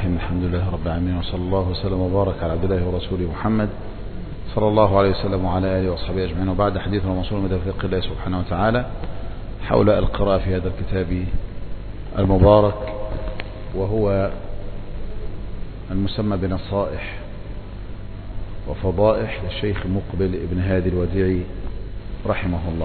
الرحيم. الحمد لله رب العالمين، وصلى الله وسلم وبارك على عبد الله ورسوله محمد صلى الله عليه وسلم وعلى آله وأصحابه أجمعين. وبعد، حديثنا موصول من توفيق الله سبحانه وتعالى حول القراءة في هذا الكتاب المبارك، وهو المسمى بنصائح وفضائح للشيخ مقبل ابن هادي الوديعي رحمه الله.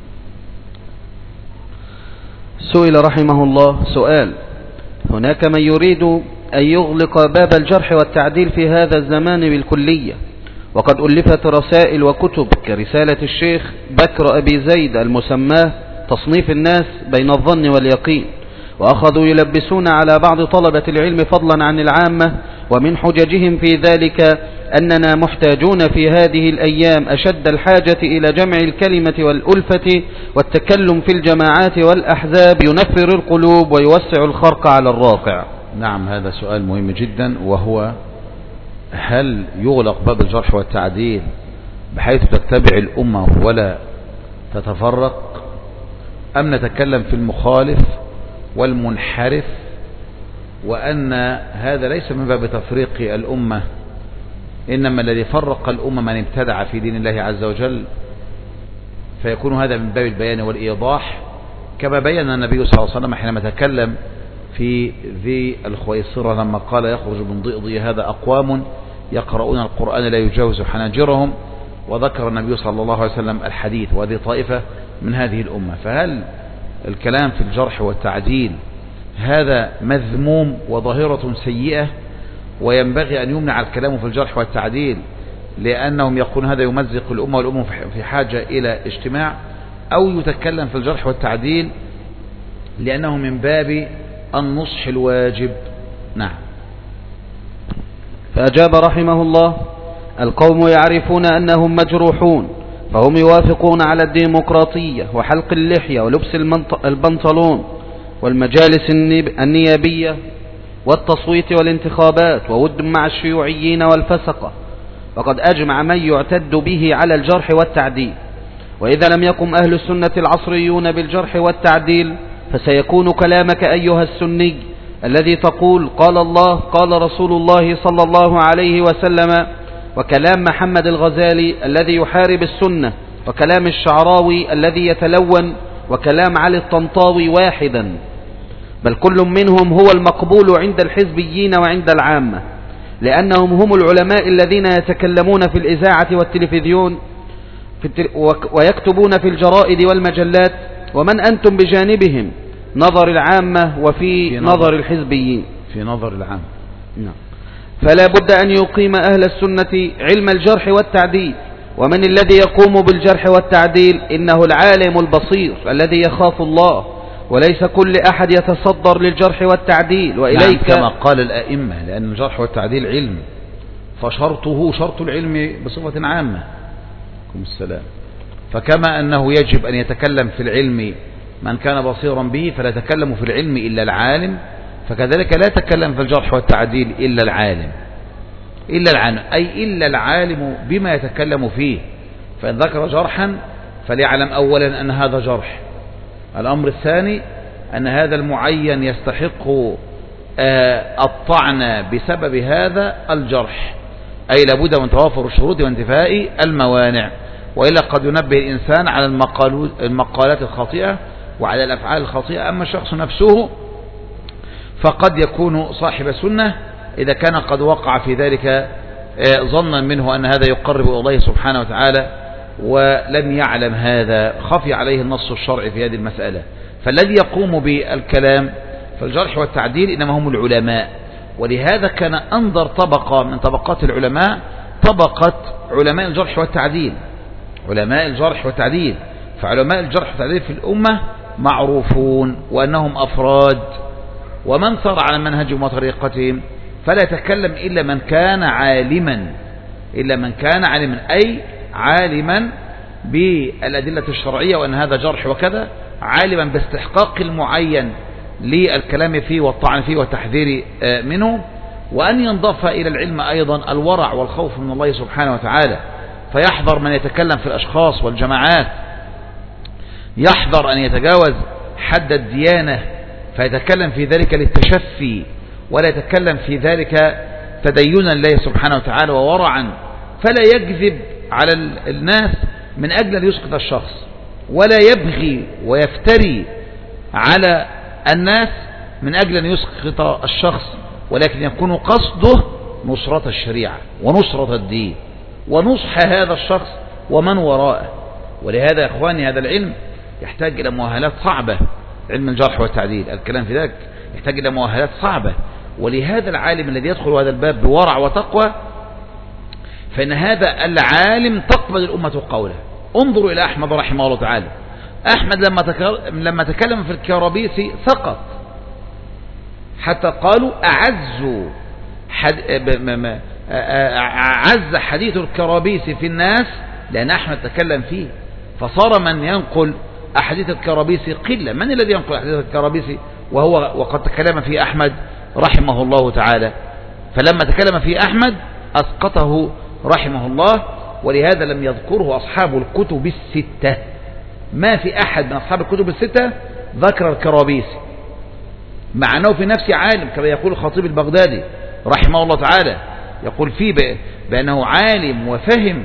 سئل رحمه الله سؤال: هناك من يريد أن يغلق باب الجرح والتعديل في هذا الزمان بالكلية، وقد ألفت رسائل وكتب كرسالة الشيخ بكر أبي زيد المسماه تصنيف الناس بين الظن واليقين، وأخذوا يلبسون على بعض طلبة العلم فضلا عن العامة، ومن حججهم في ذلك أننا محتاجون في هذه الأيام أشد الحاجة إلى جمع الكلمة والألفة والتكلم في الجماعات والأحزاب ينفر القلوب ويوسع الخرق على الراقع. نعم، هذا سؤال مهم جدا، وهو: هل يغلق باب الجرح والتعديل بحيث تتبع الأمة ولا تتفرق، أم نتكلم في المخالف والمنحرف، وأن هذا ليس من باب تفريق الأمة، إنما الذي فرق الأمة من ابتدع في دين الله عز وجل، فيكون هذا من باب البيان والإيضاح، كما بين النبي صلى الله عليه وسلم حينما تكلم في ذي الخويصرة لما قال: يخرج من ضئضي هذا أقوام يقرؤون القرآن لا يجاوز حناجرهم، وذكر النبي صلى الله عليه وسلم الحديث، وهذه طائفة من هذه الأمة. فهل الكلام في الجرح والتعديل هذا مذموم وظاهرة سيئة، وينبغي أن يمنع الكلام في الجرح والتعديل لأنهم يقولون هذا يمزق الأمة والأمة في حاجة إلى اجتماع، أو يتكلم في الجرح والتعديل لأنه من باب النصح الواجب؟ نعم. فأجاب رحمه الله: القوم يعرفون أنهم مجروحون، فهم يوافقون على الديمقراطية وحلق اللحية ولبس البنطلون والمجالس النيابية والتصويت والانتخابات وود مع الشيوعيين والفسقة، وقد أجمع من يعتد به على الجرح والتعديل. وإذا لم يقم أهل السنة العصريون بالجرح والتعديل، فسيكون كلامك أيها السني الذي تقول قال الله قال رسول الله صلى الله عليه وسلم، وكلام محمد الغزالي الذي يحارب السنة، وكلام الشعراوي الذي يتلون، وكلام علي الطنطاوي واحدا، بل كل منهم هو المقبول عند الحزبيين وعند العامة، لأنهم هم العلماء الذين يتكلمون في الإذاعة والتلفزيون ويكتبون في الجرائد والمجلات، ومن أنتم بجانبهم نظر العامة وفي نظر الحزبيين، في نظر العامة. نعم. فلا بد أن يقيم أهل السنة علم الجرح والتعديل. ومن الذي يقوم بالجرح والتعديل؟ إنه العالم البصير الذي يخاف الله، وليس كل أحد يتصدر للجرح والتعديل. وإليك كما قال الأئمة، لأن الجرح والتعديل علم، فشرطه شرط العلم بصفة عامة. السلام. فكما أنه يجب أن يتكلم في العلم من كان بصيرا به، فلا يتكلم في العلم إلا العالم، فكذلك لا يتكلم في الجرح والتعديل إلا العالم، أي إلا العالم بما يتكلم فيه. فإن ذكر جرحا فليعلم أولا أن هذا جرح. الأمر الثاني أن هذا المعين يستحق الطعن بسبب هذا الجرح، أي لابد من توافر الشروط وانتفاء الموانع، وإلا قد ينبه الإنسان على المقالات الخاطئة وعلى الأفعال الخاطئة. أما الشخص نفسه فقد يكون صاحب سنة إذا كان قد وقع في ذلك ظنا منه أن هذا يقرب إلى الله سبحانه وتعالى، ولم يعلم هذا، خفي عليه النص الشرعي في هذه المسألة. فالذي يقوم بالكلام في الجرح والتعديل إنما هم العلماء، ولهذا كان أنظر طبقة من طبقات العلماء طبقة علماء الجرح والتعديل. علماء الجرح والتعديل، فعلماء الجرح والتعديل في الأمة معروفون وأنهم أفراد، ومن صار على منهجهم وطريقتهم فلا يتكلم إلا من كان عالما، أي عالما بالأدلة الشرعية وأن هذا جرح وكذا، عالما باستحقاق المعين للكلام فيه والطعن فيه والتحذير منه، وأن ينضاف إلى العلم أيضا الورع والخوف من الله سبحانه وتعالى، فيحذر من يتكلم في الأشخاص والجماعات، يحذر أن يتجاوز حد الديانة فيتكلم في ذلك للتشفي ولا يتكلم في ذلك تدينا لله سبحانه وتعالى وورعا، فلا يكذب على الناس من أجل أن يسقط الشخص، ولا يبغي ويفتري على الناس من أجل أن يسقط الشخص، ولكن يكون قصده نصرة الشريعة ونصرة الدين ونصح هذا الشخص ومن وراءه. ولهذا يا إخواني هذا العلم يحتاج إلى مؤهلات صعبة، علم الجرح والتعديل الكلام في ذلك يحتاج إلى مؤهلات صعبة. ولهذا العالم الذي يدخل هذا الباب بورع وتقوى فإن هذا العالم تقبل الأمة قوله. انظروا إلى أحمد رحمه الله تعالى. أحمد لما تكلم في الكرابيسي سقط، حتى قالوا أعز حديث الكرابيسي في الناس لأن أحمد تكلم فيه، فصار من ينقل أحاديث الكرابيسي قلة. من الذي ينقل أحاديث الكرابيسي وقد تكلم فيه أحمد رحمه الله تعالى؟ فلما تكلم فيه أحمد أسقطه رحمه الله. ولهذا لم يذكره أصحاب الكتب الستة، ما في أحد من أصحاب الكتب الستة ذكر الكرابيسي، مع أنه في نفسه عالم، كما يقول الخطيب البغدادي رحمه الله تعالى، يقول فيه بأنه عالم وفهم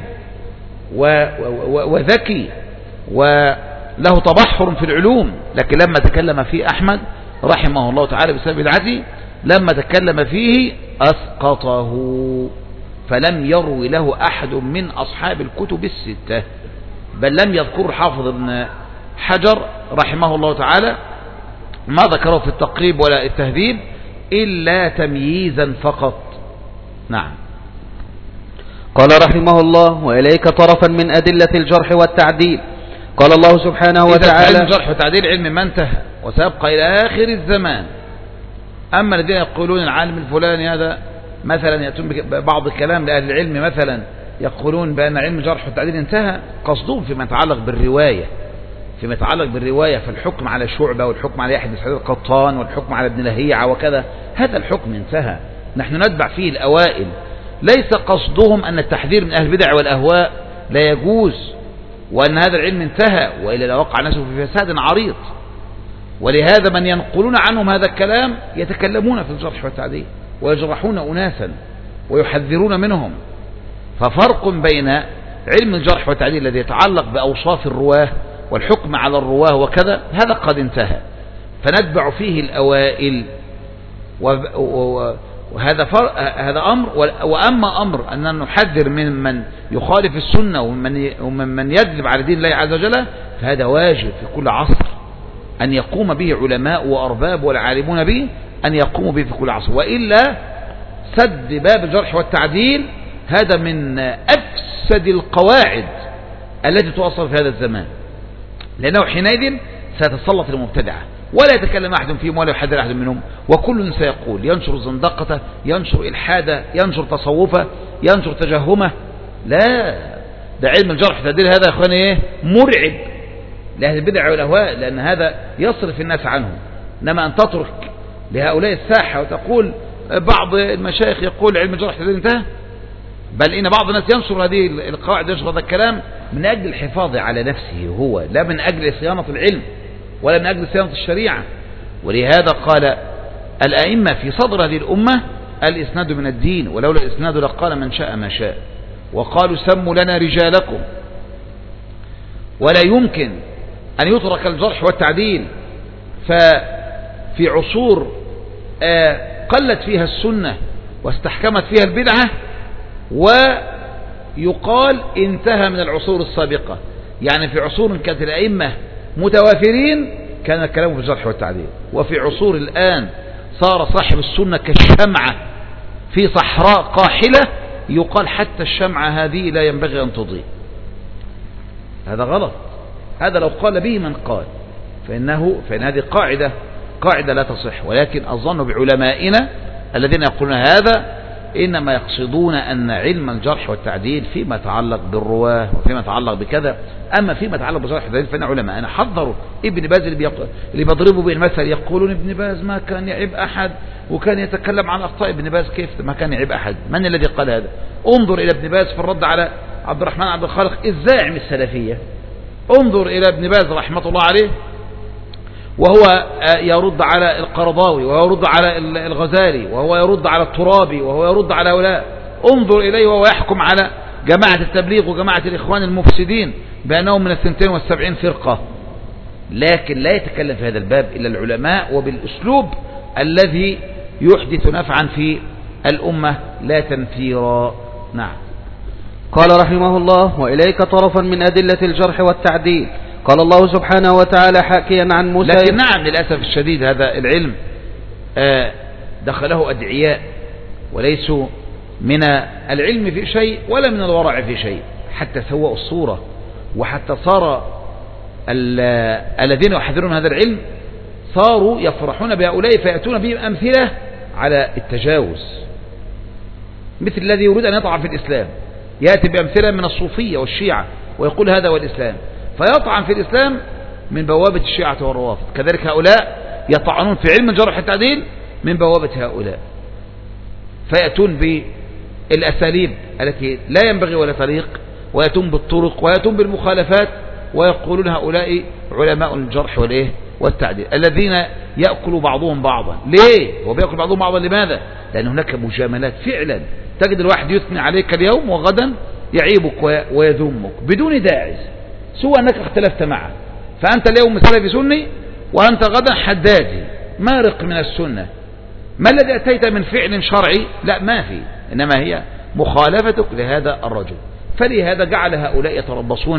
وذكي وله تبحر في العلوم، لكن لما تكلم فيه أحمد رحمه الله تعالى بسبب بدعته لما تكلم فيه أسقطه، فلم يروي له أحد من أصحاب الكتب الستة، بل لم يذكر حافظ ابن حجر رحمه الله تعالى ما ذكره في التقريب ولا التهذيب إلا تمييزا فقط. نعم. قال رحمه الله: وإليك طرفا من أدلة الجرح والتعديل. قال الله سبحانه وتعالى: علم الجرح والتعديل علم ما انتهى وسيبقى إلى آخر الزمان. أما الذين يقولون العالم الفلاني هذا مثلا، يأتون بعض الكلام لأهل العلم مثلا يقولون بأن علم الجرح والتعديل انتهى، قصدهم فيما يتعلق بالرواية، فالحكم على شعبة والحكم على يحيى بن سعيد القطان والحكم على ابن لهيعة وكذا، هذا الحكم انتهى، نحن نتبع فيه الأوائل. ليس قصدهم أن التحذير من أهل البدع والأهواء لا يجوز وأن هذا العلم انتهى، وإلا لوقع الناس في فساد عريض. ولهذا من ينقلون عنهم هذا الكلام يتكلمون في الجرح والتعديل ويجرحون أناسا ويحذرون منهم. ففرق بين علم الجرح والتعديل الذي يتعلق بأوصاف الرواه والحكم على الرواه وكذا، هذا قد انتهى، فنتبع فيه الأوائل، وهذا هذا أمر. وأما أمر أن نحذر من يخالف السنة ومن يكذب على دين الله عز وجل، فهذا واجب في كل عصر أن يقوم به علماء وأرباب والعالمون به، أن يقوموا به في كل عصر، وإلا سد باب الجرح والتعديل هذا من أفسد القواعد التي توصل في هذا الزمان، لأنه حينئذ سيتسلط المبتدعة ولا يتكلم أحد فيهم ولا يحذر أحد منهم، وكل سيقول، ينشر زندقته، ينشر إلحاده، ينشر تصوفه، ينشر تجهمه. لا، ده علم الجرح والتعديل هذا يا أخواني مرعب لأهل البدع والأهواء، لأن هذا يصرف الناس عنه. إنما أن تترك لهؤلاء الساحة وتقول بعض المشايخ يقول علم الجرح والتعديل انتهى، بل إن بعض الناس ينشر هذه القواعد، ينشر هذا الكلام من أجل الحفاظ على نفسه هو، لا من أجل صيانة العلم ولا من أجل صيانة الشريعة. ولهذا قال الأئمة في صدر هذه الأمة: الإسناد من الدين، ولولا الإسناد لقال من شاء ما شاء. وقالوا: سموا لنا رجالكم. ولا يمكن أن يترك الجرح والتعديل ففي عصور قلت فيها السنة واستحكمت فيها البدعة ويقال انتهى من العصور السابقة. يعني في عصور كانت الأئمة متوافرين كان الكلام في الجرح والتعديل، وفي عصور الآن صار صاحب السنة كالشمعة في صحراء قاحلة، يقال حتى الشمعة هذه لا ينبغي أن تضيء. هذا غلط، هذا لو قال به من قال فإن هذه قاعدة لا تصح. ولكن الظن بعلمائنا الذين يقولون هذا إنما يقصدون أن علم الجرح والتعديل فيما يتعلق بالرواه وفيما يتعلق بكذا، أما فيما يتعلق بالجرح والتعديل فإن علماءنا حذروا. ابن باز اللي بيضربوا به المثل يقولون ابن باز ما كان يعيب أحد وكان يتكلم عن أخطاء ابن باز. كيف ما كان يعيب أحد؟ من الذي قال هذا؟ انظر إلى ابن باز في الرد على عبد الرحمن عبد الخالق الزاعم السلفية، انظر إلى ابن باز رحمة الله عليه وهو يرد على القرضاوي، وهو يرد على الغزالي، وهو يرد على الترابي، وهو يرد على هؤلاء. انظر إليه وهو يحكم على جماعة التبليغ وجماعة الإخوان المفسدين بأنهم من 72 فرقة. لكن لا يتكلم في هذا الباب إلا العلماء وبالأسلوب الذي يحدث نفعا في الأمة لا تنفيرا. نعم. قال رحمه الله: وإليك طرفا من أدلة الجرح والتعديل. قال الله سبحانه وتعالى حاكيا عن موسى. لكن نعم للأسف الشديد هذا العلم دخله أدعياء وليسوا من العلم في شيء ولا من الورع في شيء، حتى سووا الصورة، وحتى صار الذين يحذرون هذا العلم صاروا يفرحون بهؤلاء فيأتون بهم أمثلة على التجاوز، مثل الذي يريد أن يطعن في الإسلام يأتي بأمثلة من الصوفية والشيعة ويقول هذا هو الإسلام، فيطعن في الإسلام من بوابة الشيعة والروافض. كذلك هؤلاء يطعنون في علم الجرح والتعديل من بوابة هؤلاء، فيأتون بالأساليب التي لا ينبغي ولا تليق، ويأتون بالطرق، ويأتون بالمخالفات، ويقولون هؤلاء علماء الجرح والتعديل الذين يأكل بعضهم بعضا. ليه؟ وبيأكل بعضهم بعضا لماذا؟ لأن هناك مجاملات فعلا، تجد الواحد يثني عليك اليوم وغدا يعيبك ويذمك بدون داعي، سوى أنك اختلفت معه. فأنت اليوم سلفي سني وأنت غدا حدادي مارق من السنة. ما الذي أتيت من فعل شرعي؟ لا، ما في، إنما هي مخالفتك لهذا الرجل. فلهذا جعل هؤلاء يتربصون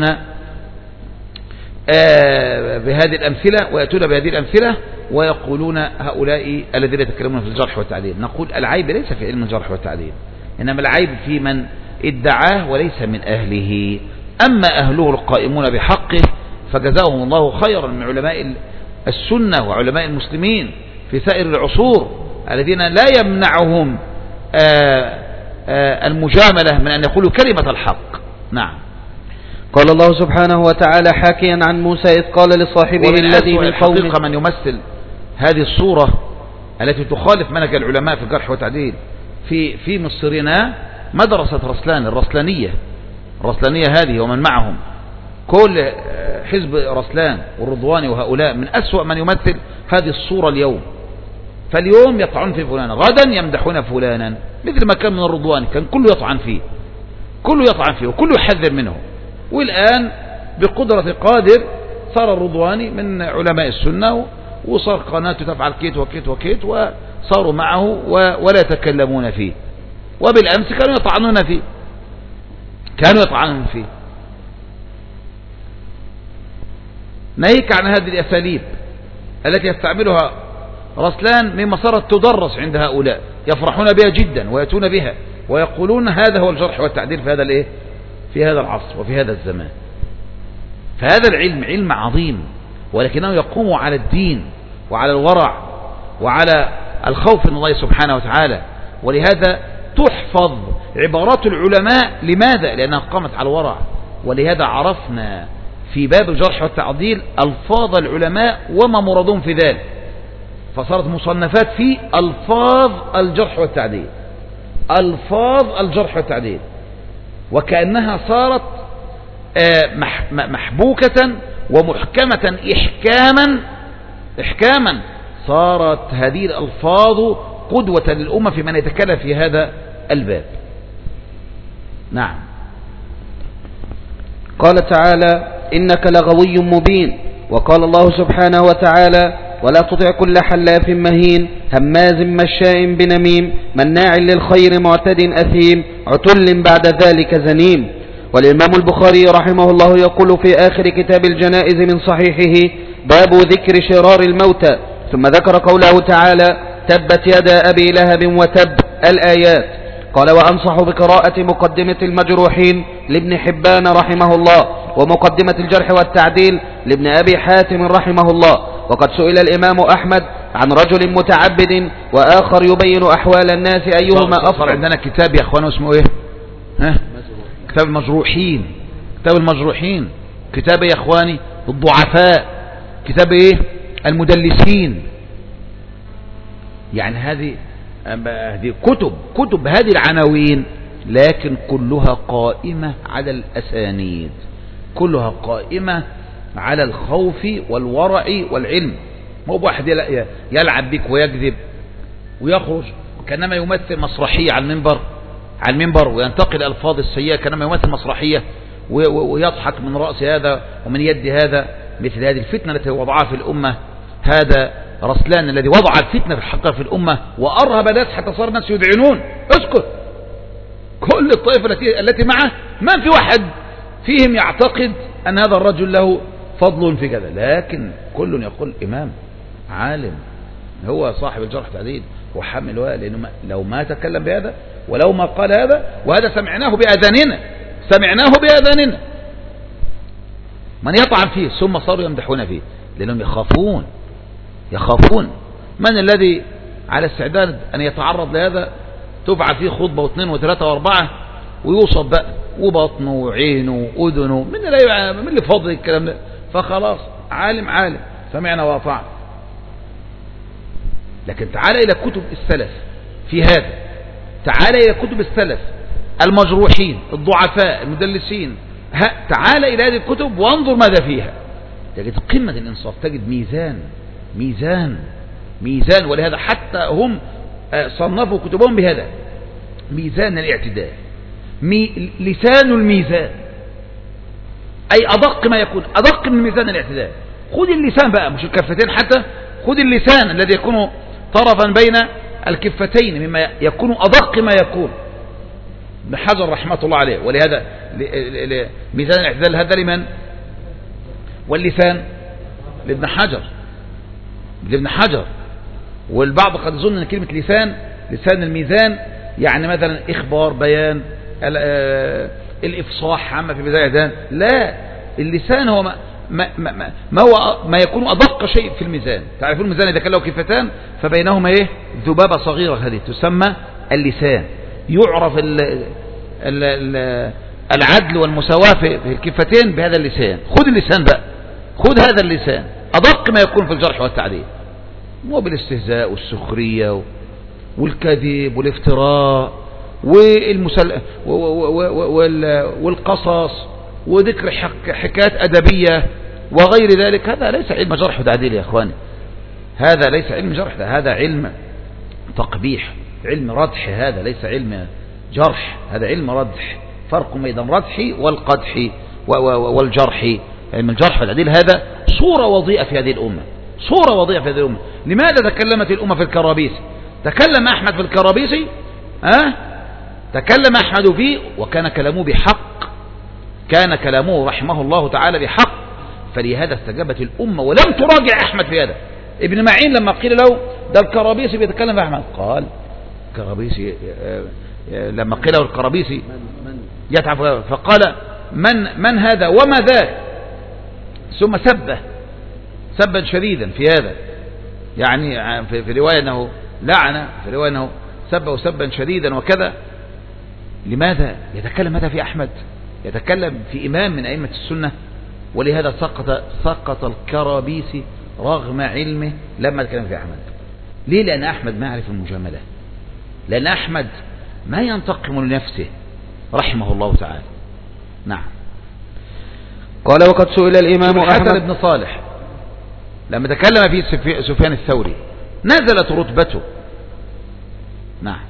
بهذه الأمثلة ويأتون بهذه الأمثلة ويقولون هؤلاء الذين يتكلمون في الجرح والتعديل. نقول العيب ليس في علم الجرح والتعديل، إنما العيب في من ادعاه وليس من أهله. أما أهله القائمون بحقه فجزاهم الله خيرا من علماء السنة وعلماء المسلمين في سائر العصور الذين لا يمنعهم المجاملة من أن يقولوا كلمة الحق. نعم. قال الله سبحانه وتعالى حاكيا عن موسى إذ قال لصاحبه الذي من قومه. من يمثل هذه الصورة التي تخالف منهج العلماء في الجرح والتعديل في مصرنا مدرسة رسلان الرسلانية هذه ومن معهم، كل حزب رسلان والرضواني وهؤلاء من أسوأ من يمثل هذه الصورة اليوم. فاليوم يطعن في فلانا، غدا يمدحون فلانا، مثل ما كان من الرضواني كان كله يطعن فيه وكله يحذر منه. والآن بقدرة قادر صار الرضواني من علماء السنة وصار قناته تفعل كيت وكيت وكيت، وصاروا معه ولا يتكلمون فيه. وبالأمس كانوا يطعنون فيه. ناهيك عن هذه الأساليب التي يستعملها رسلان مما صارت تدرس عند هؤلاء، يفرحون بها جدا ويأتون بها ويقولون هذا هو الجرح والتعديل في هذا العصر وفي هذا الزمان. فهذا العلم علم عظيم، ولكنه يقوم على الدين وعلى الورع وعلى الخوف من الله سبحانه وتعالى. ولهذا تحفظ عبارات العلماء. لماذا؟ لأنها قامت على الورع. ولهذا عرفنا في باب الجرح والتعديل ألفاظ العلماء وما مرادهم في ذلك، فصارت مصنفات في ألفاظ الجرح والتعديل، وكأنها صارت محبوكة ومحكمة إحكاما. صارت هذه الألفاظ قدوة للأمة في من يتكلم في هذا الباب. نعم. قال تعالى: إنك لغوي مبين. وقال الله سبحانه وتعالى: ولا تطع كل حلاف مهين هماز مشاء بنميم مناع للخير معتد أثيم عتل بعد ذلك زنيم. والإمام البخاري رحمه الله يقول في آخر كتاب الجنائز من صحيحه: باب ذكر شرار الموتى. ثم ذكر قوله تعالى: تبت يدا أبي لهب وتب الآيات. قال: وأنصح بقراءة مقدمة المجروحين لابن حبان رحمه الله، ومقدمة الجرح والتعديل لابن أبي حاتم رحمه الله. وقد سئل الإمام أحمد عن رجل متعبد وآخر يبين أحوال الناس أيهما أفضل. عندنا كتاب يا أخوان اسمه إيه؟ كتاب المجروحين، كتاب يا أخواني الضعفاء، كتاب إيه؟ المدلسين. يعني هذه كتب هذه العناوين، لكن كلها قائمة على الأسانيد، كلها قائمة على الخوف والورع والعلم. ما هو واحد يلعب بك ويكذب ويخرج كأنما يمثل مسرحية على المنبر وينتقل الألفاظ السيئة كأنما يمثل مسرحية ويضحك من رأس هذا ومن يد هذا. مثل هذه الفتنة التي وضعها في الأمة هذا رسلان الذي وضع الفتنة في الحق في الأمة وأرهب الناس حتى صار الناس يدعنون اسكت. كل الطائفة التي معه ما في واحد فيهم يعتقد أن هذا الرجل له فضل في كذا، لكن كل يقول إمام عالم هو صاحب الجرح تعديل وحمل لأنه لو ما تكلم بهذا ولو ما قال هذا، وهذا سمعناه بآذاننا من يطعن فيه ثم صاروا يمدحون فيه لأنهم يخافون من الذي على استعداد أن يتعرض لهذا تبعث فيه خطبة واثنين وثلاثة واربعة ويوصف بقى وبطنه وعينه وأذنه من اللي فضل الكلام ده، فخلاص عالم سمعنا وأطعنا. لكن تعال إلى كتب السلف في هذا، تعال إلى كتب السلف المجروحين الضعفاء المدلسين، تعال إلى هذه الكتب وانظر ماذا فيها، تجد قمة الإنصاف، تجد ميزان. ولهذا حتى هم صنفوا كتبهم بهذا ميزان الاعتدال، لسان الميزان، أي أدق ما يكون، أدق من ميزان الاعتدال. خذ اللسان بقى مش الكفتين، حتى خذ اللسان الذي يكون طرفا بين الكفتين مما يكون أدق ما يكون. ابن حجر رحمة الله عليه، ولهذا ميزان الاعتدال هذا لمن؟ واللسان لابن حجر. والبعض قد يظن ان كلمة لسان الميزان يعني مثلا إخبار بيان الإفصاح عما في بداية الاعتدال، لا، اللسان هو ما يكون أدق شيء في الميزان. تعرفون الميزان إذا كان له كفتان فبينهما ذبابة صغيرة، هذه تسمى اللسان. يعرف العدل والمساواة في الكفتين بهذا اللسان. خذ اللسان بقى، خذ هذا اللسان أدق ما يكون في الجرح والتعديل، مو بالاستهزاء والسخرية والكذب والافتراء والقصص وذكر حكايات أدبية وغير ذلك. هذا ليس علم جرح وتعديل يا أخواني، هذا ليس علم جرح، هذا علم تقبيح، علم ردح، هذا ليس علم جرح، هذا علم ردح. فرق بين الردح والقدح والجرح. علم الجرح والتعديل هذا صورة وضيئة في هذه الأمة، لماذا تكلمت الأمة في الكرابيسي؟ تكلم أحمد في الكرابيسي، تكلم أحمد فيه وكان كلامه بحق، كان كلامه رحمه الله تعالى بحق، فلهذا استجابت الأمة ولم تراجع أحمد في هذا. ابن معين لما قيل له ده الكرابيسي بيتكلم في أحمد، قال كرابيسي، لما قيل له الكرابيسي يتعب، فقال من هذا وما ذاك، ثم سبا شديدا في هذا، يعني في رواية أنه لعن، في رواية أنه سبه سبا شديدا وكذا. لماذا يتكلم هذا في أحمد؟ يتكلم في إمام من أئمة السنة. ولهذا سقط الكرابيسي رغم علمه لما تكلم في أحمد. ليه؟ لأن أحمد ما يعرف المجاملة، لأن أحمد ما ينتقم لنفسه رحمه الله تعالى. نعم. قال وقد سئل الإمام حسن بن صالح لما تكلم في سفيان الثوري نزلت رتبته. نعم.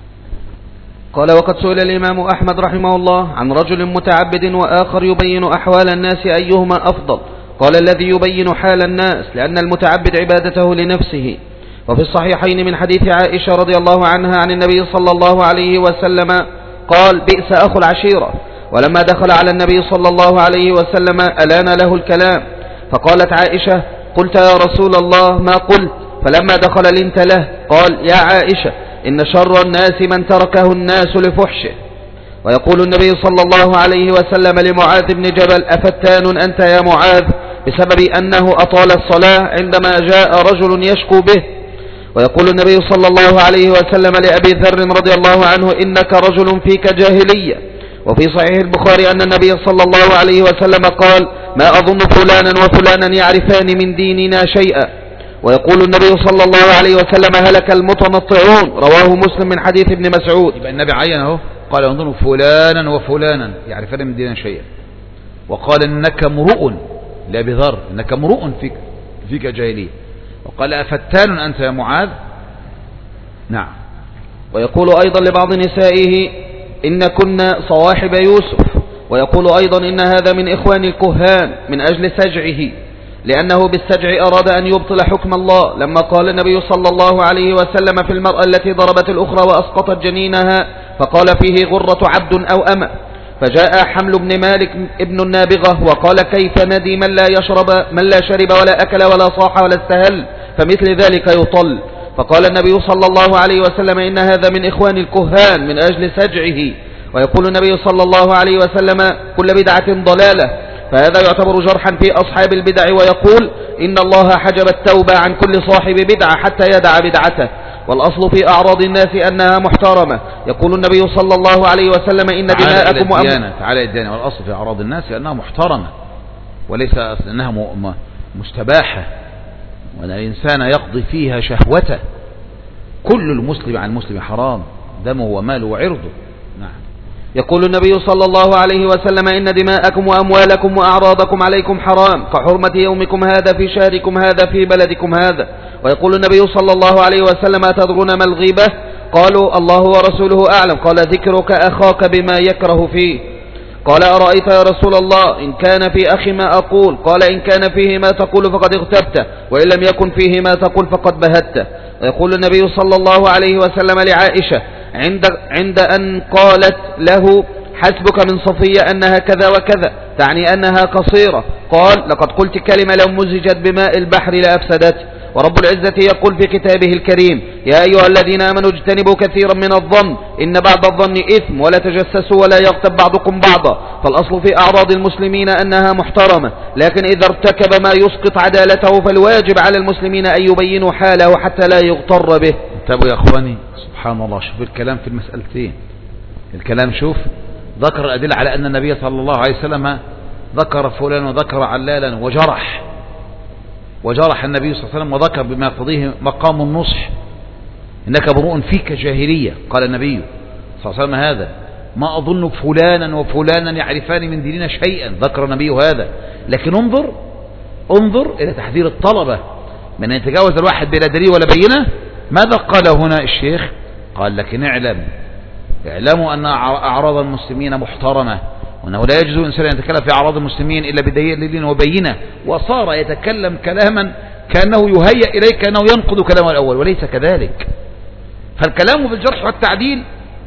قال وقد سئل الإمام أحمد رحمه الله عن رجل متعبد وآخر يبين أحوال الناس أيهما أفضل، قال الذي يبين حال الناس، لأن المتعبد عبادته لنفسه. وفي الصحيحين من حديث عائشة رضي الله عنها عن النبي صلى الله عليه وسلم قال بئس أخو العشيرة. ولما دخل على النبي صلى الله عليه وسلم ألان له الكلام، فقالت عائشة قلت يا رسول الله ما قلت؟ فلما دخل لنت له قال يا عائشة إن شر الناس من تركه الناس لفحشه. ويقول النبي صلى الله عليه وسلم لمعاذ بن جبل أفتان أنت يا معاذ، بسبب أنه أطال الصلاة عندما جاء رجل يشكو به. ويقول النبي صلى الله عليه وسلم لأبي ذر رضي الله عنه إنك رجل فيك جاهلية. وفي صحيح البخاري أن النبي صلى الله عليه وسلم قال ما أظن فلانا وفلانا يعرفان من ديننا شيئا. ويقول النبي صلى الله عليه وسلم هلك المتنطعون، رواه مسلم من حديث ابن مسعود. يبقى النبي عينه قال أظن فلانا وفلانا يعرفان من ديننا شيئا، وقال إنك امرؤ لأبي ذر إنك امرؤ فيك جاهلية. وقال أفتان أنت يا معاذ. نعم. ويقول أيضا لبعض نسائه إن كنا صواحب يوسف. ويقول أيضا إن هذا من إخوان الكهان من أجل سجعه، لأنه بالسجع أراد أن يبطل حكم الله، لما قال النبي صلى الله عليه وسلم في المرأة التي ضربت الأخرى وأسقطت جنينها فقال فيه غرة عبد أو أمة. فجاء حمل بن مالك ابن النابغة وقال كيف ندي من لا شرب ولا أكل ولا صاح ولا استهل، فمثل ذلك يطل. فقال النبي صلى الله عليه وسلم إن هذا من إخوان الكهان من أجل سجعه. ويقول النبي صلى الله عليه وسلم كل بدعة ضلالة، فهذا يعتبر جرحا في أصحاب البدع. ويقول إن الله حجب التوبة عن كل صاحب بدعة حتى يدع بدعته، والأصل في أعراض الناس أنها محترمة. يقول النبي صلى الله عليه وسلم إن دماءكم تعالى الديانة، والأصل في أعراض الناس أنها محترمة وليس أنها مستباحة، وأن الإنسان يقضي فيها شهوته. كل المسلم عن المسلم حرام، دمه وماله وعرضه. نعم. يقول النبي صلى الله عليه وسلم إن دماءكم وأموالكم وأعراضكم عليكم حرام كحرمة يومكم هذا في شهركم هذا في بلدكم هذا. ويقول النبي صلى الله عليه وسلم أتدرون ما الغيبة؟ قالوا الله ورسوله أعلم. قال ذكرك أخاك بما يكره فيه. قال أرأيت يا رسول الله إن كان في أخي ما أقول؟ قال إن كان فيه ما تقول فقد اغتبته، وإن لم يكن فيه ما تقول فقد بهته. ويقول النبي صلى الله عليه وسلم لعائشة عند أن قالت له حسبك من صفية أنها كذا وكذا، تعني أنها قصيرة، قال لقد قلت كلمة لو مزجت بماء البحر لأفسدته. ورب العزة يقول في كتابه الكريم يا أيها الذين آمنوا اجتنبوا كثيرا من الظن إن بعض الظن إثم ولا تجسسوا ولا يغتب بعضكم بعضا. فالأصل في أعراض المسلمين أنها محترمة، لكن إذا ارتكب ما يسقط عدالته فالواجب على المسلمين أن يبينوا حاله حتى لا يغتر به. انتبهوا يا أخواني، سبحان الله، شوف الكلام في المسألتين. الكلام شوف ذكر الأدلة على أن النبي صلى الله عليه وسلم ذكر فلان وذكر علالا وجرح النبي صلى الله عليه وسلم، وذكر بما يقتضيه مقام النصح. إنك امرؤ فيك جاهلية، قال النبي صلى الله عليه وسلم هذا، ما أظن فلانا وفلانا يعرفان من ديننا شيئا، ذكر النبي هذا. لكن انظر إلى تحذير الطلبة من أن يتجاوز الواحد بلا دليل ولا بينة. ماذا قال هنا الشيخ؟ قال لكن اعلموا أن أعراض المسلمين محترمة، وأنه لا يجوز الإنسان أن يتكلم في أعراض المسلمين إلا بدليل وبينة. وصار يتكلم كلاما كأنه يهيأ إليه كأنه ينقض كلامه الأول، وليس كذلك. فالكلام في الجرح والتعديل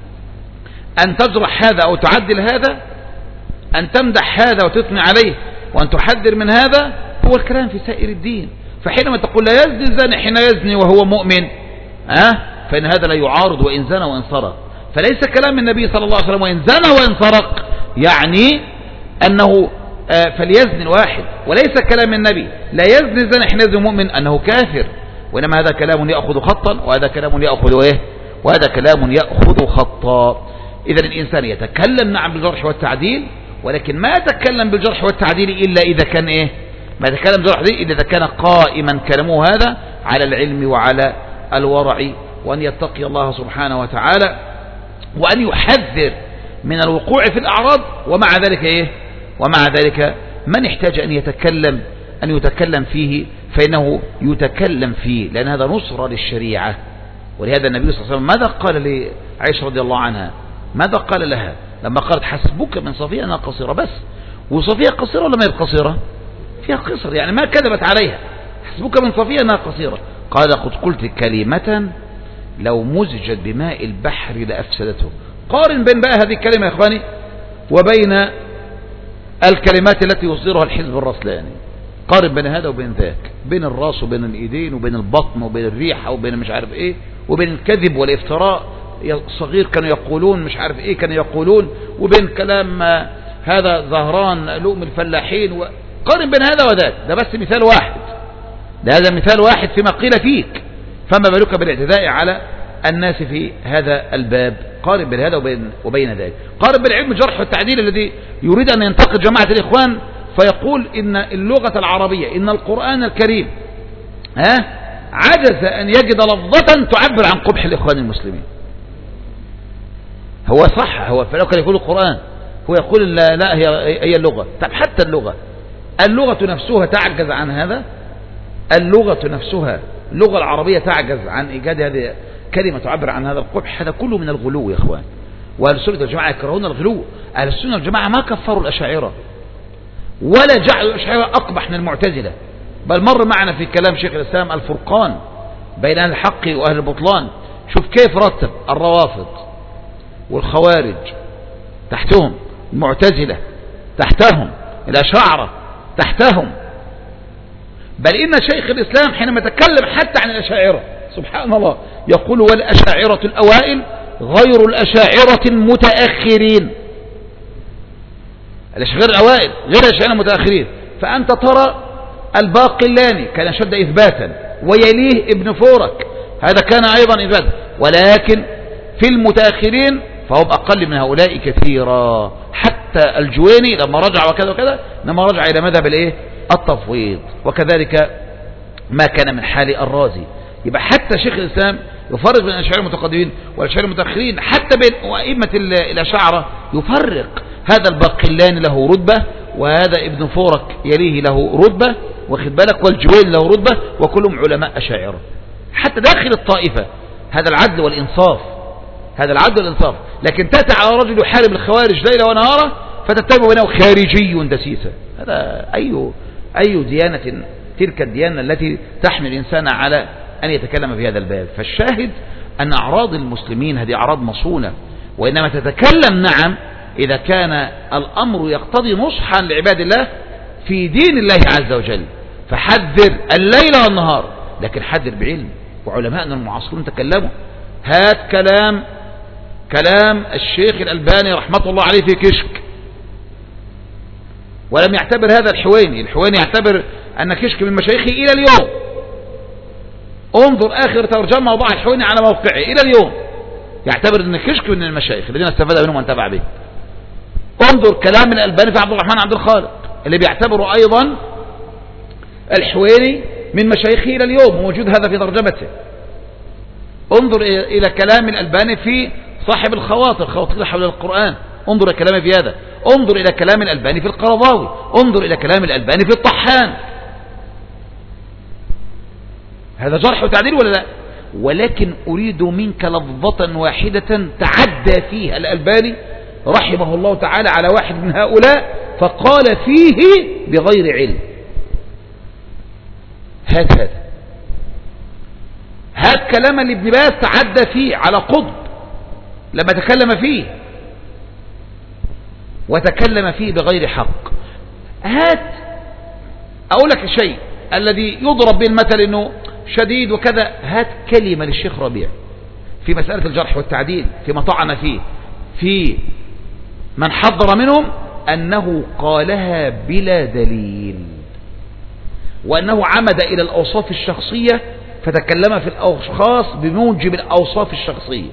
أن تجرح هذا أو تعدل هذا، أن تمدح هذا وتثني عليه، وأن تحذر من هذا، هو الكلام في سائر الدين. فحينما تقول لا يزني الزاني حين يزني وهو مؤمن، فإن هذا لا يعارض وإن زنى وإن سرق. فليس كلام النبي صلى الله عليه وسلم وإن زنى وإن سرق يعني أنه فليزني الواحد، وليس كلام النبي لا يزني الزاني حين يزني مؤمن أنه كافر، وإنما هذا كلام يأخذ خطا، وهذا كلام يأخذ وهذا كلام يأخذ خطا. إذا الإنسان يتكلم نعم بالجرح والتعديل، ولكن ما يتكلم بالجرح والتعديل إلا إذا كان ما يتكلم بالجرح إلا إذا كان قائما كلامه هذا على العلم وعلى الورع، وأن يتقي الله سبحانه وتعالى، وأن يحذر من الوقوع في الأعراض. ومع ذلك من احتاج أن يتكلم فيه فإنه يتكلم فيه، لأن هذا نصرة للشريعة. ولهذا النبي صلى الله عليه وسلم ماذا قال لعائشة رضي الله عنها؟ ماذا قال لها لما قالت حسبك من صفية أنها قصيرة؟ بس وصفية قصيرة ولا ما هي قصيرة؟ فيها قصر، يعني ما كذبت عليها. حسبك من صفية أنها قصيرة. قال قد قلت كلمة لو مزجت بماء البحر لأفسدته. قارن بين بقى هذه الكلمة يا إخواني وبين الكلمات التي يصدرها الحزب الرسلاني. قارن بين هذا وبين ذاك، بين الراس وبين الإيدين وبين البطن وبين الريحة وبين مش عارف إيه، وبين الكذب والافتراء. صغير كانوا يقولون مش عارف إيه كانوا يقولون، وبين كلام هذا زهران لؤم الفلاحين. قارن بين هذا وذاك. ده بس مثال واحد، هذا مثال واحد فيما قيل فيك، فما بالك بالاعتداء على الناس في هذا الباب. قارن بين هذا وبين ذلك. قارن بالعلم الجرح والتعديل الذي يريد أن ينتقد جماعة الإخوان فيقول إن اللغة العربية، إن القرآن الكريم عجز أن يجد لفظة تعبر عن قبح الإخوان المسلمين. هو صح، هو فلو كان يقول القرآن، هو يقول لا هي اللغة. طب حتى اللغة نفسها تعجز عن هذا. اللغة نفسها، اللغة العربية تعجز عن إيجاد هذه كلمة تعبر عن هذا القبح، هذا كله من الغلو يا إخوان. وأهل السنة والجماعة يكرهون الغلو. أهل السنة والجماعة ما كفروا الأشاعرة ولا جعلوا الأشاعرة أقبح من المعتزلة، بل مر معنا في كلام شيخ الإسلام الفرقان بين أهل الحق وأهل البطلان. شوف كيف رتب الروافض والخوارج تحتهم، المعتزلة تحتهم، الأشاعرة تحتهم. بل إن شيخ الإسلام حينما تكلم حتى عن الأشاعرة سبحان الله يقول والأشاعرة الأوائل غير الأشاعرة المتأخرين. الأشاعرة الأوائل غير الأشاعرة المتأخرين. فأنت ترى الباقلاني كان شد إثباتا، ويليه ابن فورك هذا كان أيضا إثباتا، ولكن في المتأخرين فهم أقل من هؤلاء كثيرا. حتى الجويني لما رجع وكذا وكذا لما رجع إلى مذهب التفويض، وكذلك ما كان من حال الرازي. يبقى حتى شيخ الإسلام يفرق بين الأشاعرة المتقدمين والأشاعرة المتأخرين، حتى بين أئمة الأشاعرة يفرق. هذا الباقلاني له رتبة، وهذا ابن فورك يليه له رتبة، واخد بالك، والجويني له رتبة، وكلهم علماء أشاعرة حتى داخل الطائفة. هذا العدل والإنصاف، هذا العدل والإنصاف. لكن تأتي على رجل يحارب الخوارج ليلا ونهارا فتتبع بينه خارجي دسيسة. هذا أي ديانة تلك الديانة التي تحمل الإنسان على أن يتكلم في هذا الباب؟ فالشاهد أن أعراض المسلمين هذه أعراض مصونة، وإنما تتكلم نعم إذا كان الأمر يقتضي نصحا لعباد الله في دين الله عز وجل، فحذر الليل والنهار، لكن حذر بعلم. وعلماءنا المعاصرون تكلموا. هات كلام الشيخ الألباني رحمة الله عليه في كشك، ولم يعتبر هذا الحويني يعتبر أن كشك من مشايخه إلى اليوم. انظر آخر ترجمة وضع الحويني على موقعه إلى اليوم، يعتبر أن كشك من المشايخ الذين استفاد منهم وانتبع به. انظر كلام الألباني في عبد الرحمن عبد الخالق اللي بيعتبره أيضا الحويني من مشايخه إلى اليوم، موجود هذا في ترجمته. انظر إلى كلام الألباني في صاحب الخواطر حول القرآن، انظر إلى كلامه في هذا. انظر إلى كلام الألباني في القرضاوي، انظر إلى كلام الألباني في الطحان. هذا جرح وتعديل ولا لا؟ ولكن أريد منك لفظة واحدة تعدى فيها الألباني رحمه الله تعالى على واحد من هؤلاء فقال فيه بغير علم. هات كلام ابن باز تعدى فيه على قطب لما تكلم فيه وتكلم فيه بغير حق. أقول لك الشيء الذي يضرب به المثل انه شديد وكذا. هات كلمة للشيخ ربيع في مسألة الجرح والتعديل فيما طعن فيه في من حضر منهم أنه قالها بلا دليل، وأنه عمد إلى الأوصاف الشخصية فتكلم في الأشخاص بموجب الأوصاف الشخصية.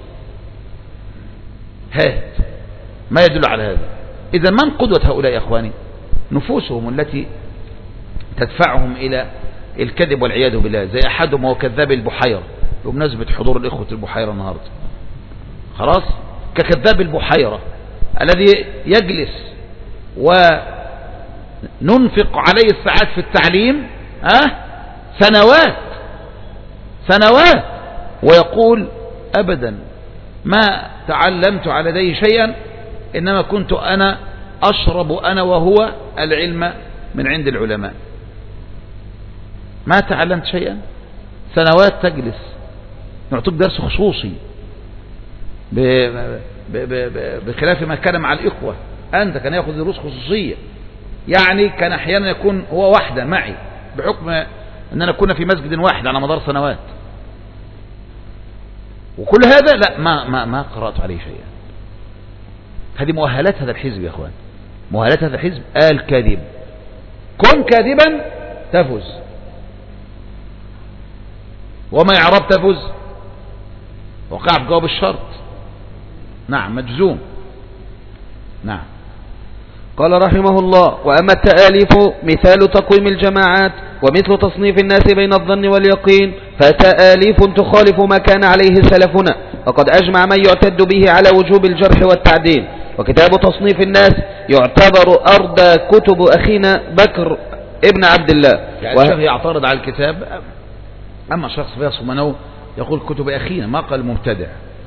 هات ما يدل على هذا. إذا من قدوة هؤلاء يا أخواني؟ نفوسهم التي تدفعهم إلى الكذب والعياذ بالله. زي أحدهم هو كذاب البحيرة، بمناسبة حضور الإخوة البحيرة النهاردة، خلاص، ككذاب البحيرة الذي يجلس وننفق عليه الساعات في التعليم سنوات ويقول أبدا ما تعلمت على يديه شيئا، إنما كنت أنا أشرب أنا وهو العلم من عند العلماء. ما تعلمت شيئا، سنوات تجلس نعطيك درس خصوصي بخلاف ما كان مع الإخوة. أنت كان يأخذ دروس خصوصية، يعني كان أحيانا يكون هو وحده معي بحكم أننا كنا في مسجد واحد على مدار سنوات. وكل هذا لا ما قرأت عليه شيئا. هذه مؤهلات هذا الحزب يا أخوان، مؤهلات هذا الحزب الكذب. كن كاذبا تفز، وما يعرب تفز وقع بجواب الشرط. نعم مجزوم. نعم. قال رحمه الله: وأما التآليف مثال تقويم الجماعات ومثل تصنيف الناس بين الظن واليقين، فتآليف تخالف ما كان عليه سلفنا، وقد أجمع من يعتد به على وجوب الجرح والتعديل. وكتاب تصنيف الناس يعتبر أردى كتب أخينا بكر ابن عبد الله. يعني الشيخ يعترض على الكتاب، أما شخص فيصم أنه يقول كتب أخينا، ما قال مبتدع.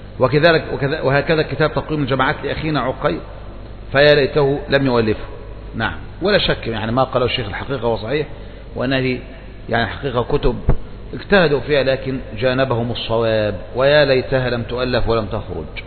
وهكذا كتاب تقويم الجماعات لأخينا عقيل، فيا ليته لم يؤلفه. نعم، ولا شك يعني ما قاله الشيخ الحقيقة وصحيح، وأنه يعني حقيقة كتب اجتهدوا فيها لكن جانبهم الصواب، ويا ليتها لم تؤلف ولم تخرج.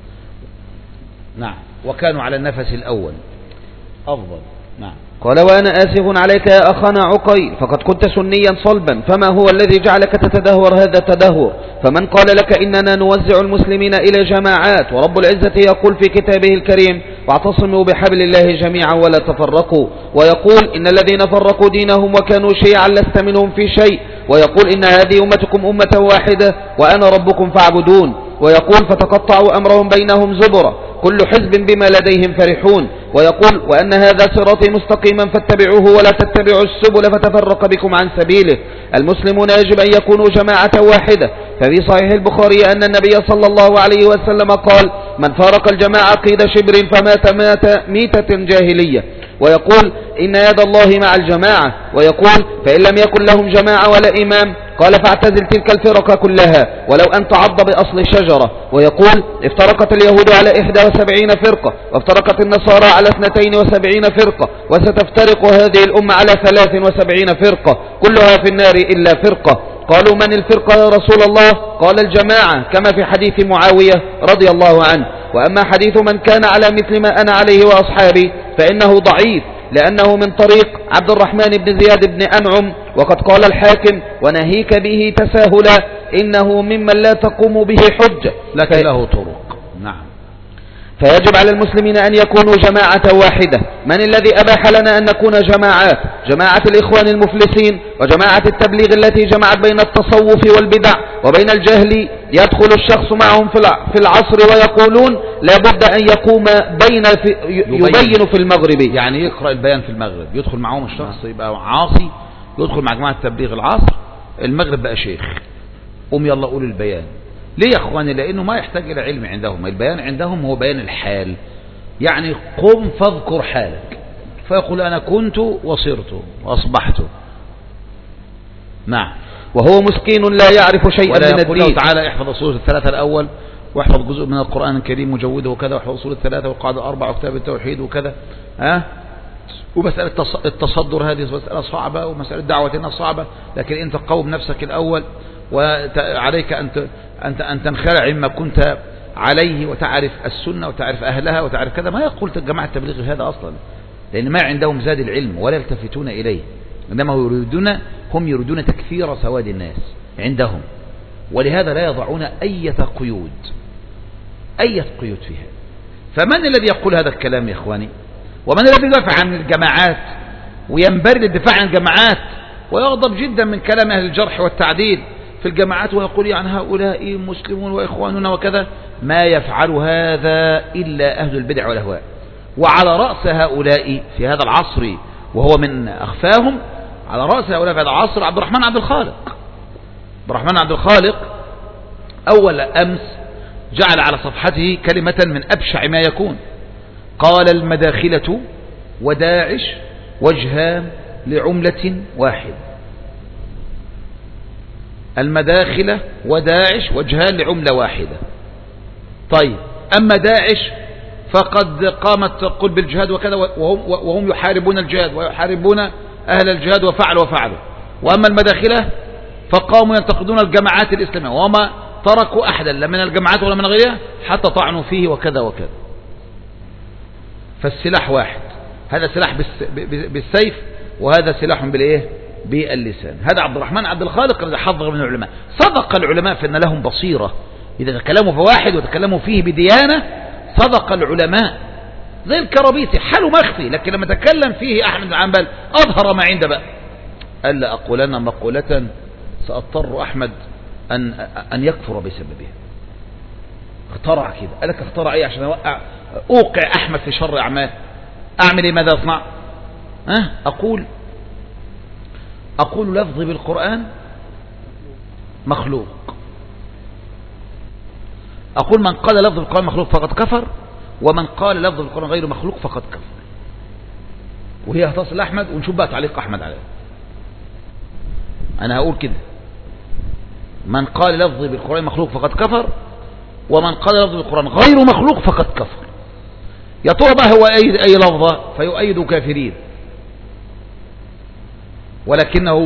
نعم، وكانوا على النفس الأول أفضل. نعم. قال وأنا آسف عليك يا أخانا عقيل، فقد كنت سنيا صلبا، فما هو الذي جعلك تتدهور هذا التدهور؟ فمن قال لك إننا نوزع المسلمين إلى جماعات، ورب العزة يقول في كتابه الكريم واعتصموا بحبل الله جميعا ولا تفرقوا، ويقول إن الذين فرقوا دينهم وكانوا شيعا لست منهم في شيء، ويقول إن هذه أمتكم أمة واحدة وأنا ربكم فاعبدون، ويقول فتقطعوا أمرهم بينهم زبرا كل حزب بما لديهم فرحون، ويقول وأن هذا صراطي مستقيما فاتبعوه ولا تتبعوا السبل فتفرق بكم عن سبيله. المسلمون يجب أن يكونوا جماعة واحدة، ففي صحيح البخاري أن النبي صلى الله عليه وسلم قال من فارق الجماعة قيد شبر فمات ميتة جاهلية، ويقول إن يد الله مع الجماعة، ويقول فإن لم يكن لهم جماعة ولا إمام قال فاعتزل تلك الفرق كلها ولو أن تعض بأصل شجرة، ويقول افترقت اليهود على 71 فرقة، وافترقت النصارى على 72 فرقة، وستفترق هذه الأمة على 73 فرقة كلها في النار إلا فرقة. قالوا من الفرقة يا رسول الله؟ قال الجماعة، كما في حديث معاوية رضي الله عنه. وأما حديث من كان على مثل ما أنا عليه وأصحابي فإنه ضعيف، لأنه من طريق عبد الرحمن بن زياد بن أنعم، وقد قال الحاكم وناهيك به تساهلا إنه ممن لا تقوم به حجة لكن له طرق. نعم. فيجب على المسلمين أن يكونوا جماعة واحدة. من الذي أباح لنا أن نكون جماعات؟ جماعة الإخوان المفلسين، وجماعة التبليغ التي جمعت بين التصوف والبدع وبين الجهل. يدخل الشخص معهم في العصر ويقولون لا بد أن يقوم يبين في المغرب، يعني يقرأ البيان في المغرب، يدخل معهم الشخص يبقى عاصي، يدخل مع جماعة التبليغ العصر، المغرب بقى شيخ، يلا قول البيان. ليه يا اخواني؟ لانه ما يحتاج الى علم عندهم، البيان عندهم هو بيان الحال، يعني قم فاذكر حالك، فيقول انا كنت وصرت واصبحت. نعم. وهو مسكين لا يعرف شيئا من الدين. ولا تعالى احفظ اصول الثلاثه الاول، واحفظ جزء من القران الكريم مجوده وكذا، واحفظ اصول الثلاثه والقاعده الاربعه وكتاب التوحيد وكذا. ومساله التصدر هذه مساله صعبه، ومساله دعوتنا صعبه، لكن انت قوم نفسك الاول، وعليك أن تنخلع عما كنت عليه، وتعرف السنة وتعرف أهلها وتعرف كذا. ما يقول جماعة التبليغ هذا أصلا، لأن ما عندهم زاد العلم ولا يلتفتون إليه، إنما هم يريدون تكثير سواد الناس عندهم، ولهذا لا يضعون أي قيود فيها. فمن الذي يقول هذا الكلام يا إخواني؟ ومن الذي يدافع عن الجماعات وينبرد الدفاع عن الجماعات ويغضب جدا من كلام أهل الجرح والتعديل في الجماعات، ويقول يعني هؤلاء مسلمون وإخواننا وكذا؟ ما يفعل هذا إلا أهل البدع والأهواء. وعلى رأس هؤلاء في هذا العصر، وهو من أخفاهم، على رأس هؤلاء في هذا العصر عبد الرحمن عبد الخالق. أول أمس جعل على صفحته كلمة من أبشع ما يكون، قال المداخلة وداعش وجهان لعملة واحدة. المداخلة وداعش وجهان لعملة واحدة. طيب، أما داعش فقد قامت تقول بالجهاد وكذا، وهم يحاربون الجهاد ويحاربون أهل الجهاد وفعلوا. وأما المداخلة فقاموا ينتقدون الجماعات الإسلامية، وما تركوا أحدا لا من الجماعات ولا من غيرها حتى طعنوا فيه وكذا. فالسلاح واحد، هذا سلاح بالسيف، وهذا سلاح بالإيه؟ باللسان. هذا عبد الرحمن عبد الخالق الذي حذر من العلماء. صدق العلماء في أن لهم بصيرة، إذا تكلموا في واحد وتكلموا فيه بديانة صدق العلماء. زي الكرابيسي حاله مخفي، لكن لما تكلم فيه أحمد بن حنبل أظهر ما عنده بقى. قال لا أقولن مقولة سأضطر أحمد أن يكفر بسببها. اخترع كده، قال لك اخترع ايه عشان أوقع أحمد في شر أعمال؟ أعمل ايه؟ ماذا أصنع؟ أقول لفظي بالقرآن مخلوق، أقول من قال لفظ بالقرآن مخلوق فقد كفر، ومن قال لفظ بالقرآن غير مخلوق فقد كفر. وهي هتصل أحمد، ونشوف بقى تعليق أحمد عليه. أنا هقول كده: من قال لفظي بالقرآن مخلوق فقد كفر، ومن قال لفظي بالقرآن غير مخلوق فقد كفر. يا ترى بقى هو أي لفظة فيؤيد كافرين، ولكنه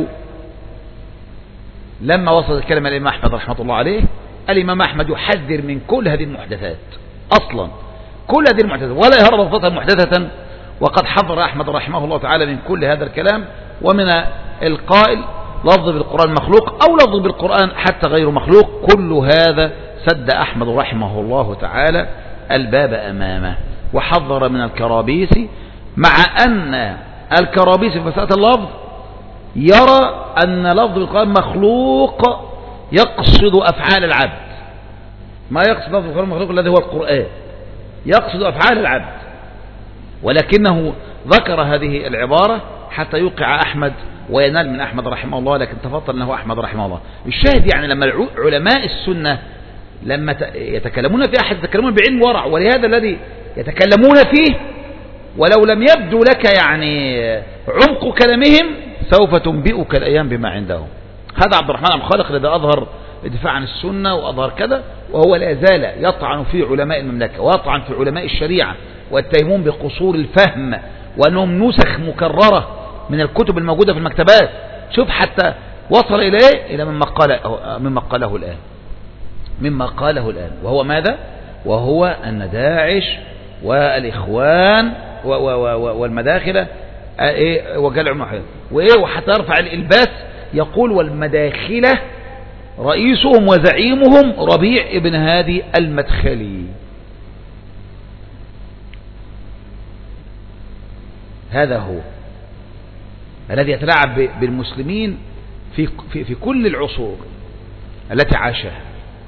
لما وصلت الكلمة الإمام أحمد رحمة الله عليه، الإمام أحمد يحذر من كل هذه المحدثات أصلا، كل هذه المحدثات، ولا يرى لفظة محدثة. وقد حذر أحمد رحمه الله تعالى من كل هذا الكلام، ومن القائل لفظ بالقرآن مخلوق أو لفظ بالقرآن حتى غير مخلوق، كل هذا سد أحمد رحمه الله تعالى الباب أمامه، وحذر من الكرابيس، مع أن الكرابيس في مسألة اللفظ يرى أن لفظ بالقرآن مخلوق يقصد أفعال العبد، ما يقصد لفظ بالقرآن مخلوق الذي هو القرآن، يقصد أفعال العبد، ولكنه ذكر هذه العبارة حتى يوقع أحمد وينال من أحمد رحمه الله، لكن تفضل أنه أحمد رحمه الله. الشاهد يعني لما علماء السنة لما يتكلمون في أحد يتكلمون بعلم ورع، ولهذا الذي يتكلمون فيه ولو لم يبدو لك يعني عمق كلامهم سوف تنبئك الأيام بما عندهم. هذا عبد الرحمن عبد الخالق الذي أظهر الدفاع عن السنة وأظهر كذا، وهو لا زال يطعن في علماء المملكة ويطعن في علماء الشريعة ويتهمون بقصور الفهم وأنهم نسخ مكررة من الكتب الموجودة في المكتبات. شوف حتى وصل إلى إيه؟ إلى مما قاله الآن وهو ماذا؟ وهو أن داعش والإخوان والمداخلة وجلع المحيط وحتى يرفع الإلباس يقول والمداخلة رئيسهم وزعيمهم ربيع ابن هادي المدخلي. هذا هو الذي يتلاعب بالمسلمين في كل العصور التي عاشها.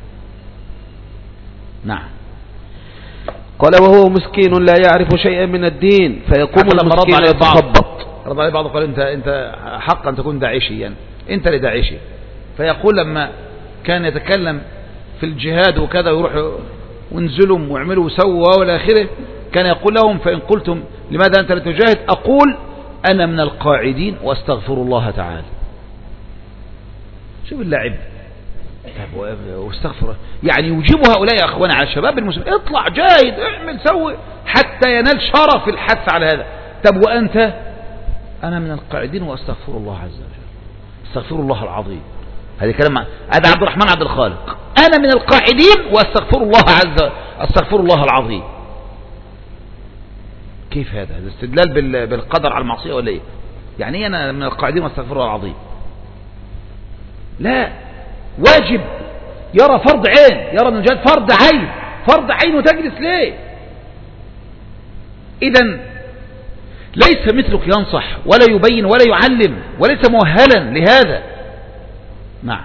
نعم. قال وهو مسكين لا يعرف شيئا من الدين فيقوم المسكين يتخبط. رضى عليه بعض قال انت حقا تكون داعشيا، انت لداعشي. فيقول لما كان يتكلم في الجهاد وكذا ويروح وانزلوا واعملوا وسووا والى اخره، كان يقول لهم فإن قلتم لماذا أنت لا تجاهد أقول أنا من القاعدين واستغفر الله تعالى. شوف اللعب واستغفر، يعني يجيب هؤلاء يا أخوان على الشباب المسلمين اطلع جاهد اعمل سوي حتى ينال شرف الحث على هذا. طب وأنت؟ أنا من القاعدين واستغفر الله عز وجل، استغفر الله العظيم. هذا كلام هذا عبد الرحمن عبد الخالق، أنا من القاعدين واستغفر الله استغفر الله العظيم. كيف هذا استدلال بالقدر على المعصية ولا ايه؟ يعني أنا من القاعدين واستغفر الله العظيم؟ لا، واجب يرى فرض عين، يرى من الجهاد فرض عين وتجلس ليه؟ إذن ليس مثلك ينصح ولا يبين ولا يعلم وليس مؤهلا لهذا. نعم.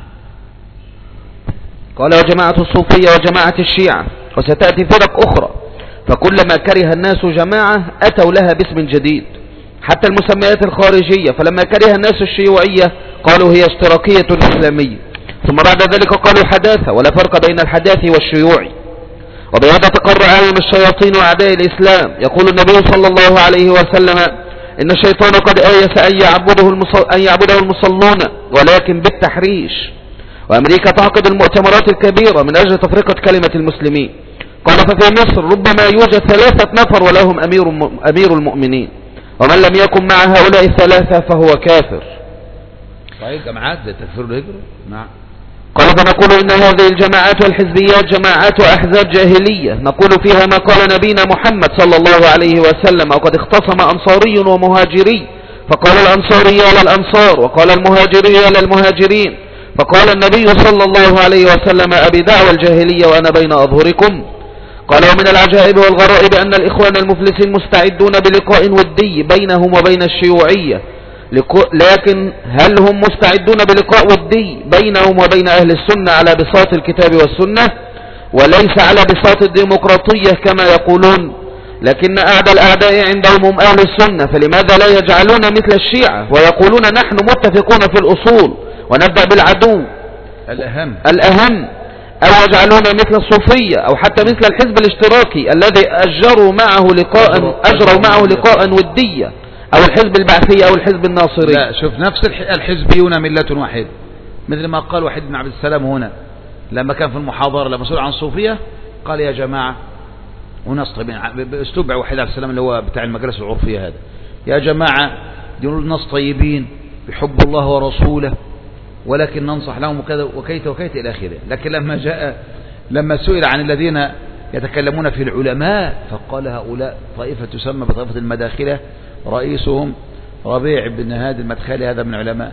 قال وجماعة الصوفية وجماعة الشيعة وستأتي فرق أخرى، فكلما كره الناس جماعة أتوا لها باسم جديد، حتى المسميات الخارجية، فلما كره الناس الشيوعية قالوا هي اشتراكية إسلامية، ثم بعد ذلك قالوا حداثة، ولا فرق بين الحداث والشيوعي. وبهذا تقر عالم الشياطين وأعداء الإسلام. يقول النبي صلى الله عليه وسلم إن الشيطان قد آيس أن يعبده المصلون ولكن بالتحريش. وأمريكا تعقد المؤتمرات الكبيرة من أجل تفرقة كلمة المسلمين. قال ففي مصر ربما يوجد 3 نفر ولهم أمير المؤمنين، ومن لم يكن مع هؤلاء الثلاثة فهو كافر. طيب جماعات زي تكفير الهجرة. نعم. قال فنقول إن هذه الجماعات والحزبيات جماعات وأحزاب جاهلية، نقول فيها ما قال نبينا محمد صلى الله عليه وسلم وقد اختصم أنصاري ومهاجري، فقال الأنصاري على الأنصار وقال المهاجري على المهاجرين، فقال النبي صلى الله عليه وسلم أبي دعوى الجاهلية وأنا بين أظهركم. قال ومن العجائب والغرائب أن الإخوان المفلسين مستعدون بلقاء ودي بينهم وبين الشيوعية، لكن هل هم مستعدون بلقاء ودي بينهم وبين أهل السنة على بساط الكتاب والسنة وليس على بساط الديمقراطية كما يقولون؟ لكن أعدى الأعداء عندهم هم أهل السنة، فلماذا لا يجعلون مثل الشيعة ويقولون نحن متفقون في الأصول ونبدأ بالعدو الأهم، أو يجعلون مثل الصوفية أو حتى مثل الحزب الاشتراكي الذي أجروا معه لقاء ودية أو الحزب البعثي أو الحزب الناصري. لا، شوف، نفس الحزبيون ملة واحدة، مثل ما قال وحيد بن عبد السلام هنا لما كان في المحاضرة لما سئل عن الصوفية قال يا جماعة، وناس طيبين بأسلوب وحيد عبد السلام اللي هو بتاع المجالس العرفية هذا، يا جماعة يقولوا ناس طيبين بحب الله ورسوله ولكن ننصح لهم وكذا وكيت وكيت إلى آخره. لكن لما سئل عن الذين يتكلمون في العلماء فقال هؤلاء طائفة تسمى بطائفة المداخلة، رئيسهم ربيع بن هادي المدخلي، هذا من علماء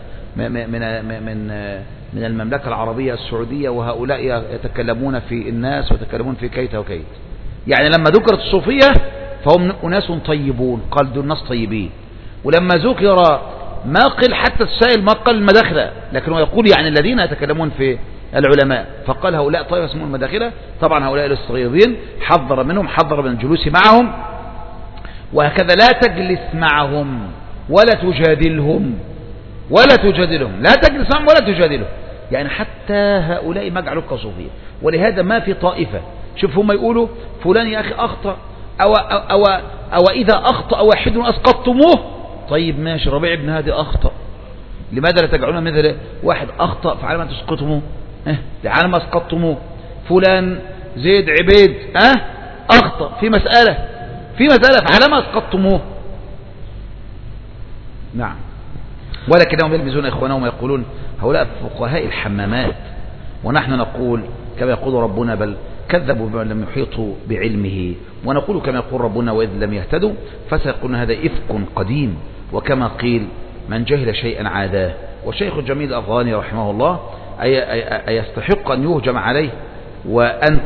من المملكة العربية السعودية، وهؤلاء يتكلمون في الناس ويتكلمون في كيت وكيت. يعني لما ذكرت الصوفية فهم أناس طيبون، قال دول ناس طيبين. ولما ذكر ما قل حتى السائل ما قال المداخلة، لكنه يقول يعني الذين يتكلمون في العلماء، فقال هؤلاء طائفة اسمهم المداخلة. طبعا هؤلاء الصغيرين حذر منهم، حذر من الجلوس معهم، وهكذا لا تجلس معهم ولا تجادلهم لا تجلس معهم ولا تجادلهم، يعني حتى هؤلاء ما جعلوك صوفيا. ولهذا ما في طائفة، شوف هم يقولوا فلان يا أخي أخطأ أو إذا أخطأ واحد أسقطتموه، طيب ماشي، ربيع بن هادي أخطأ، لماذا لا تجعلون مثل واحد أخطأ فعلى ما تسقطموه؟ لعلى ما أسقطتموه. فلان زيد عبيد أخطأ في مسألة فعلى ما أسقطتموه. نعم. ولكنهم يلبسون إخوانهم ويقولون هؤلاء فقهاء الحمامات، ونحن نقول كما يقول ربنا بل كذبوا بما لم يحيطوا بعلمه، ونقول كما يقول ربنا وإذ لم يهتدوا فسيقولون هذا إفك قديم، وكما قيل من جهل شيئا عاداه. والشيخ الجميل الأفغاني رحمه الله أيستحق أن يهجم عليه وأن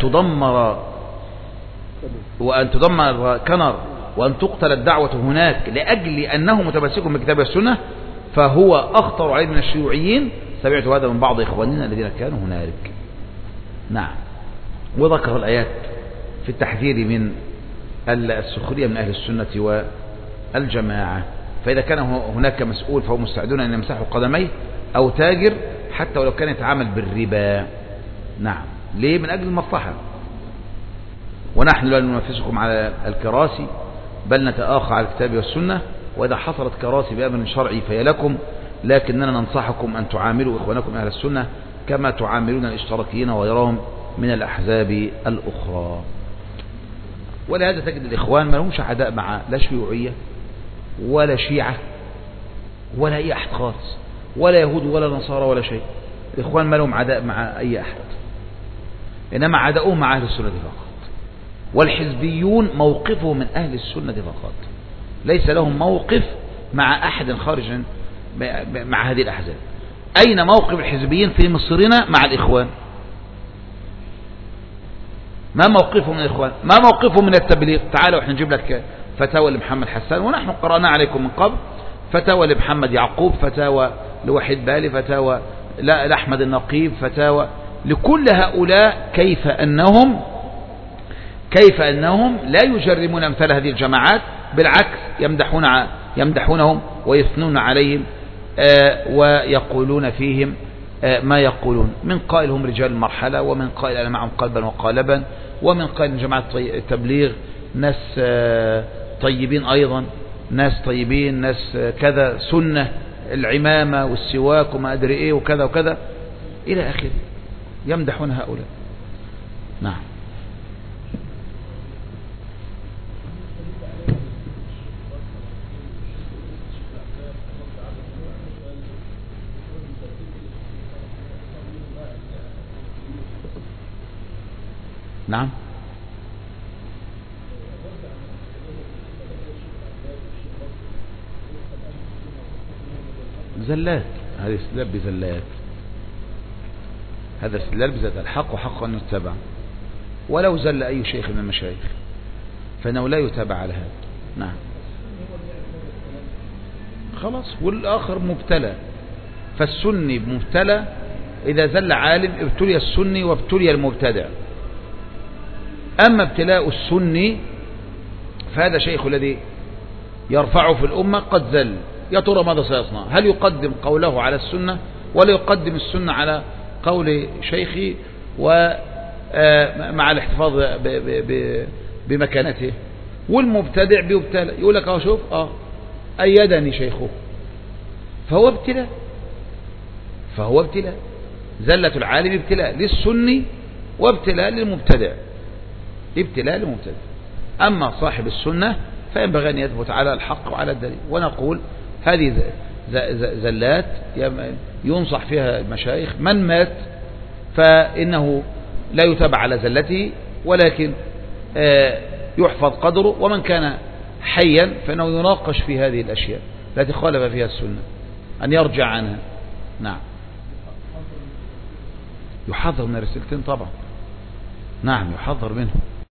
تدمر كنر وأن تقتل الدعوة هناك لأجل أنه متمسك بالكتاب والسنة، فهو أخطر عليه من الشيوعيين. سمعت هذا من بعض إخواننا الذين كانوا هنالك. نعم. وذكر الآيات في التحذير من السخرية من أهل السنة والجماعة. فإذا كان هناك مسؤول فهو مستعدون أن يمسحوا قدميه، أو تاجر حتى ولو كان يتعامل بالربا. نعم. ليه؟ من أجل المصلحة. ونحن لا ننافسكم على الكراسي بل نتآخى على الكتاب والسنة، وإذا حصلت كراسي بأمر شرعي فهي لكم، لكننا ننصحكم أن تعاملوا إخوانكم أهل السنة كما تعاملون الاشتراكيين وغيرهم من الأحزاب الأخرى. ولهذا تجد الإخوان ما لهمش عداء مع لا شيوعية ولا شيعة ولا أي أحد خالص، ولا يهود ولا نصارى ولا شيء. الإخوان ما لهم عداء مع أي أحد، إنما عداؤهم مع أهل السنة فقط. والحزبيون موقفهم من أهل السنة فقط، ليس لهم موقف مع أحد خارج مع هذه الأحزاب. أين موقف الحزبيين في مصرنا مع الإخوان؟ ما موقفهم من الإخوان؟ ما موقفهم من التبليغ؟ تعالوا احنا نجيب لك فتاوى لمحمد حسان، ونحن قرأنا عليكم من قبل، فتاوى لمحمد يعقوب، فتاوى لوحيد بالي، فتاوى لأحمد النقيب، فتاوى لكل هؤلاء، كيف أنهم لا يجرمون أمثال هذه الجماعات، بالعكس يمدحونهم ويثنون عليهم ويقولون فيهم ما يقولون، من قائل هم رجال المرحلة، ومن قائل أنا معهم قلبا وقالبا، ومن قائل جماعة التبليغ ناس طيبين أيضا، ناس طيبين، ناس كذا، سنة العمامة والسواك وما أدري إيه وكذا وكذا إلى آخره، يمدحون هؤلاء. نعم. نعم. زلات، هذه استدلال بزلات، هذا استدلال بذات الحق وحق أن يتبع، ولو زل أي شيخ من المشايخ فإنه لا يتابع على هذا. نعم. خلاص. والآخر مبتلى، فالسني مبتلى، إذا زل عالم ابتلي السني وابتلي المبتدع. أما ابتلاء السني فهذا شيخ الذي يرفعه في الأمة قد زل، يا ترى ماذا سيصنع؟ هل يقدم قوله على السنة ولا يقدم السنة على قول شيخي ومع الاحتفاظ بمكانته؟ والمبتدع بيبتلى، يقول لك شوف أيدني شيخه، فهو ابتلاء. زلة العالم ابتلاء للسني وابتلاء للمبتدع، أما صاحب السنة فينبغي أن يثبت على الحق وعلى الدليل. ونقول هذه زلات ينصح فيها المشايخ، من مات فإنه لا يتبع على زلته ولكن يحفظ قدره، ومن كان حيا فإنه يناقش في هذه الأشياء التي خالف فيها السنة أن يرجع عنها. نعم، يحذر من الرسالتين طبعا، نعم يحذر منه.